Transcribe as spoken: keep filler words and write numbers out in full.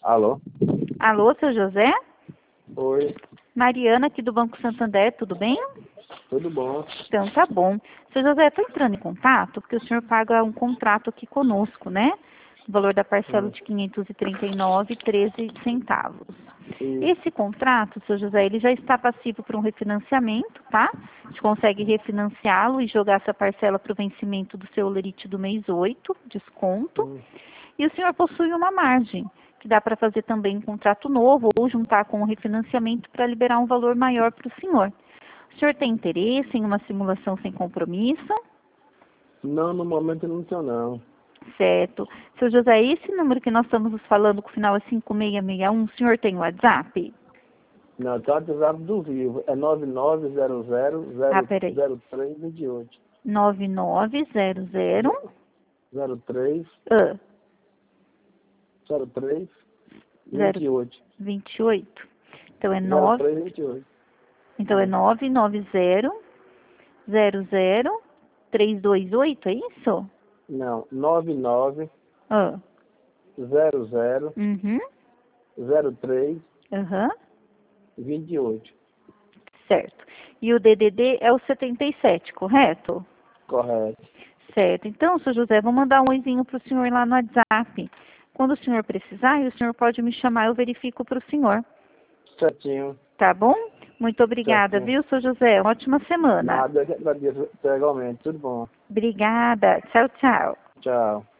Alô? Alô, seu José? Oi, Mariana, aqui do Banco Santander, tudo bem? tudo bom? Então, tá bom. Seu José, estou entrando em contato porque o senhor paga um contrato aqui conosco, né? O valor da parcela Hum. de quinhentos e trinta e nove reais e treze centavos. E, Esse contrato, seu José, ele já está passivo para um refinanciamento, tá? A gente consegue refinanciá-lo e jogar essa parcela para o vencimento do seu lerite do mês oito, desconto. hum, E o senhor possui uma margem, que dá para fazer também um contrato novo ou juntar com o refinanciamento para liberar um valor maior para o senhor. O senhor tem interesse em uma simulação sem compromisso? não, no momento não tenho não. Certo. Seu José, esse número que nós estamos falando, com o final é cinco seis seis um, o senhor tem WhatsApp? Não, tá o WhatsApp do Vivo, é nove nove zero zero Ah, zero peraí. zero três dois oito. nove nove zero zero zero três ah, zero três zero vinte e oito. vinte e oito. Então é zero nove, três vinte e oito. então é nove nove zero zero zero três dois oito, é isso? Não, nove nove Ah, zero zero uhum, zero três aham, vinte e oito. certo. E o D D D é o setenta e sete, correto? Correto. Certo. Então, seu José, vou mandar um oizinho para o senhor lá no WhatsApp. Quando o senhor precisar, o senhor pode me chamar, eu verifico para o senhor. Certinho, Tá bom? Muito obrigada, certinho. viu, seu José? Ótima semana. Nada, eu que agradeço igualmente. Tudo bom. Obrigada. Tchau, tchau. Tchau.